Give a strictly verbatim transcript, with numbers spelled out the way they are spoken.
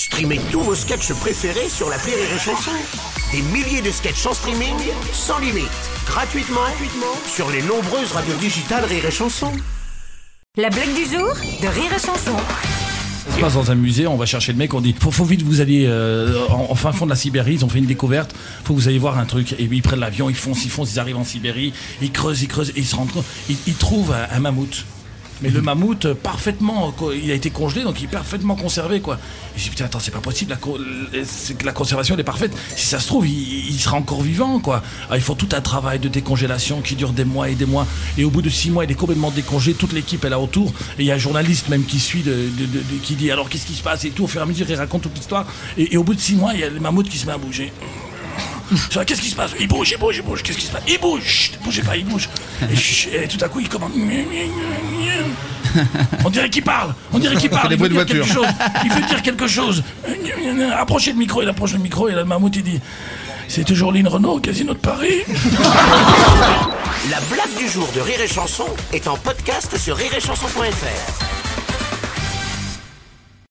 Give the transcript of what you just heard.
Streamez tous vos sketchs préférés sur l'appli Rire et Chanson. Des milliers de sketchs en streaming, sans limite, gratuitement, gratuitement sur les nombreuses radios digitales Rire et Chanson. La blague du jour de Rire et Chanson. Ça se passe dans un musée, on va chercher le mec, on dit faut, faut vite vous allez euh, en, en fin fond de la Sibérie, ils ont fait une découverte, faut que vous allez voir un truc. Et puis ils prennent l'avion, ils foncent, ils foncent, ils arrivent en Sibérie, ils creusent, ils creusent, et ils se rendent compte, ils, ils trouvent un, un mammouth. Mais le mammouth, parfaitement, il a été congelé, donc il est parfaitement conservé, quoi. Et je dis, putain, attends, c'est pas possible, la, co- c'est que la conservation, elle est parfaite. Si ça se trouve, il, il sera encore vivant, quoi. Alors, ils font tout un travail de décongélation qui dure des mois et des mois. Et au bout de six mois, il est complètement décongelé, toute l'équipe est là autour. Et il y a un journaliste même qui suit, de, de, de, de- qui dit, alors qu'est-ce qui se passe et tout. Au fur et à mesure, il raconte toute l'histoire. Et, et au bout de six mois, il y a le mammouth qui se met à bouger. Ça, qu'est-ce qui se passe? Il bouge, il bouge, il bouge. Qu'est-ce qui se passe? Il bouge. Chut, bougez pas, il bouge. Et, chut, et tout à coup, il commence. On dirait qu'il parle. On dirait qu'il parle. des Il veut bruits de dire quelque voiture. chose. Il veut dire quelque chose. Approchez le micro. Il approche le micro. Et là, le mammouth, il dit: c'est toujours Lynn Renault au Casino de Paris. La blague du jour de Rire et Chanson est en podcast sur rire et chanson point f r.